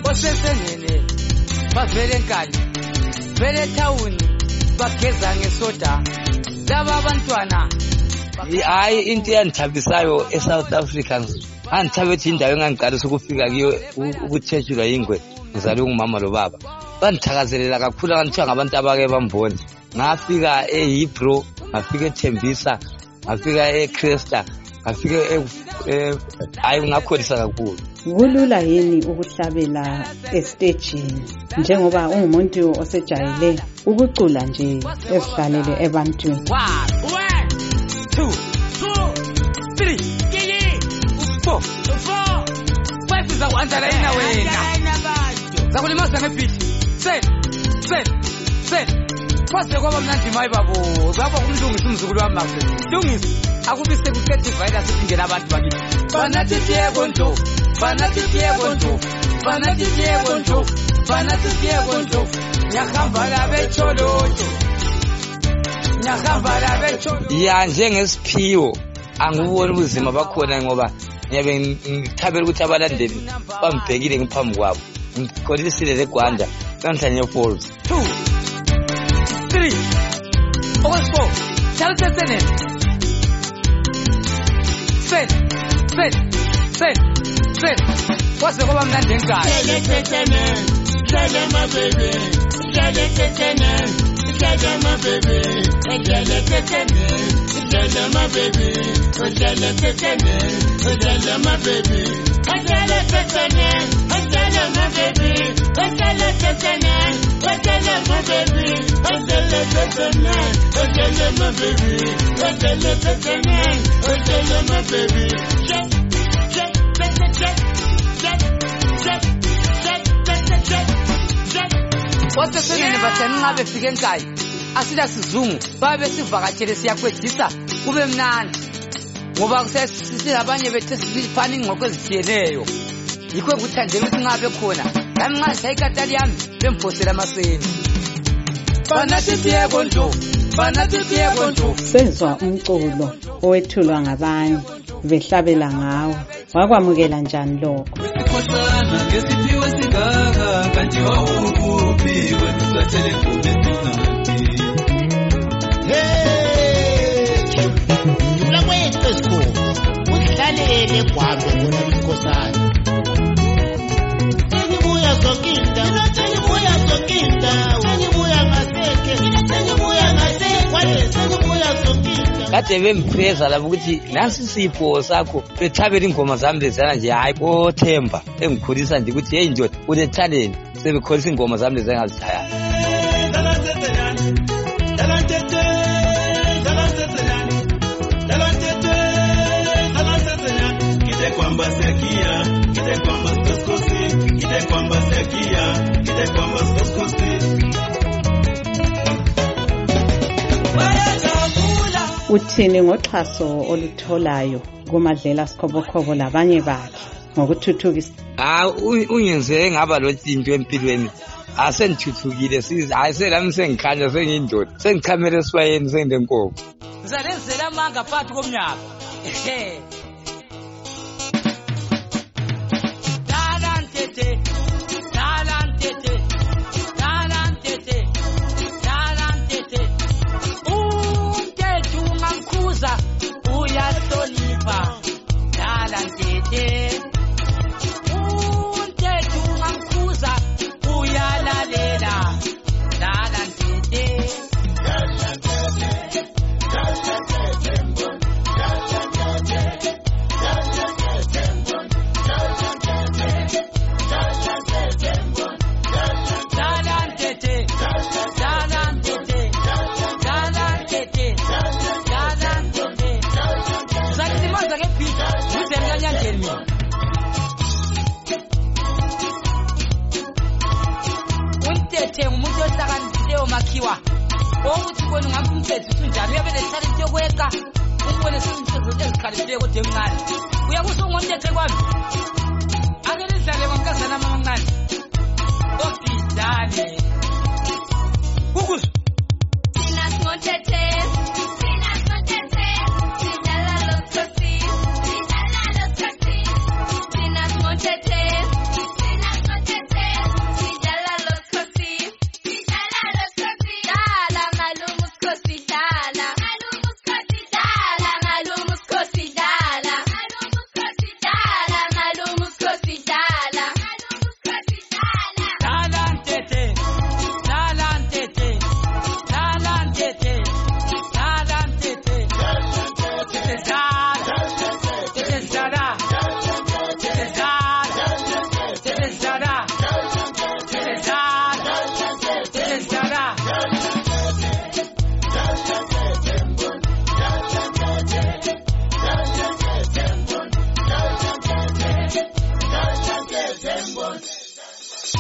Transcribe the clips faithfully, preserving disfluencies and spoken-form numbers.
Osesengene bavele enkani vele town bageza ngesoda laba abantwana hayi into yandithabisayo eSouth Africa andithabethi indawo engangiqalisa ukufika kiyo ukuthetshulwa ingwe ngizalwe ngumama lo baba bandithakazelela kakhulu nganthiwa ngabantu abake bambona ngafika eHebrew ngafika eThembisa ngafika eChrista ngafika hayi ngakholisa kakhulu. Kulula yini ukuhlabela estagini njengoba ungumuntu osejayele ukucula nje esihlalele ebantwini? two, three, four, five is the one that I know. Zakulimaza ngebeat. Set, set, set. Kwase kwaba mnandi mayi babo. Baba kumlungisa umzukulu wami makhe. Lungisa. Akubise kukethi virus singena abantu bakithi. Banathi yebo Banathi yebo nto. Banathi yebo nto. Banathi yebo nto. Nyahamba la becholojo. Ya njengesiphiwo anguboni ubuzima bakhona ngoba ngiyabe ngithabela ukuthi abalandeli bambhekile ngiphambi kwabo ngikholisile leGwanda Ntanya Falls. Two, three, four, Charles Sene. Set, set, set, set. What's the problem that thing guy? Tell my baby, tell it Tell my baby, tell it Tell my baby, tell it Tell my baby, tell it Tell my baby, tell it Tell my baby, tell my baby, tell What's the name of the Nabe Figan guy? Asida Zoom, Babe Sivakatele Siakwetisa, Ube Mnan. Mobile says, Sisabanya Vetis fanning or was Tieneo. You could put Tanjim Nabe Kona. I'm not take Italian, then post it a machine. Banati Diagonto, Banati Diagonto. Sezwa umculo owethulwa ngabanye behlabela ngawo wakwamukela njani lokho? Kosana ngesiphiwe sigaka kanti wawuphi wena telefone sinati. Hey Yula kwethu sikho uhlalele kwabe bona inkosana Engibuya zokinda Engibuya zokinda Engibuya ngaseke Engibuya ngaseke Wale sengibuya zokinda Kade bempresa lapho ukuthi nasi sipho sakho bethabela ingoma zami lezana nje hayi boThemba engikhulisa nje ukuthi hey ndoda une talent sebekholisa ingoma zami lezangazithaya. Kide kwamba sekia kide kwamba skoskosi kide kwamba sekia kide kwamba skoskosi. Uthini ngoxhaso olutholayo kumadlela sikhobokhobo labanye bakhe ngokuthuthukisa? Ah unyenze ngaba lo into empilweni asengithuthukile siza ayiselami sengikhanya sengiyindoda sengichamela esibayeni sengenkomo ngizalenzela amanga phakathi komnyaka ehe talantete talantete talantete talantete umthetho ungamkhuza uyahlonipha talantete makiwa ukuthi bona ngamfumthetho unjani uyabe netalent yokweka ubone simthetho ezikhalifile kodwa emncane uyakusho ngomthetho kwami ake nidlale ngonkazana amancane okidane kukuzo thina singothethe thina singothethe sidlala losikhosi sidlala losikhosi thina singothethe thina singothethe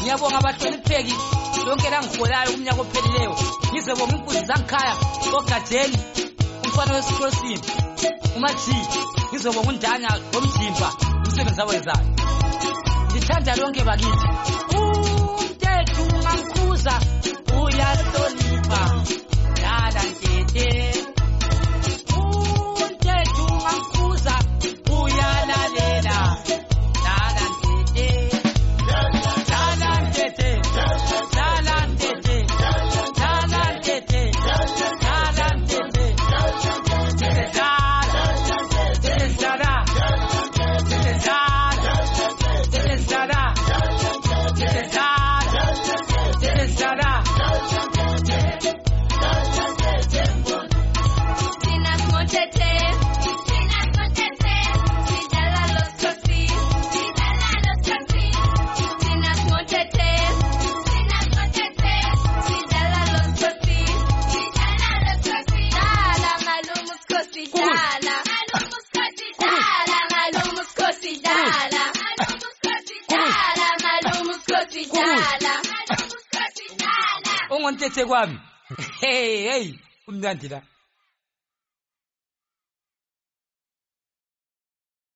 ngiyabonga abahlonipheki lonke langiholayo kumnyaka ophelileyo ngizobonga inkunzi zangikhaya ogajeni umfana wesikrosini umathi ngizobonga undanya omjimba umsebenzi awenzayo ngithanda lonke bakithi umthetho ungangikhuza uyahlonipha dala ntete umthetho ungangikhuza uyalalela dala ntete dala ntete dala ntete dala ntete dala ntete dala dala Ungonthethe kwami hey hey umnandi la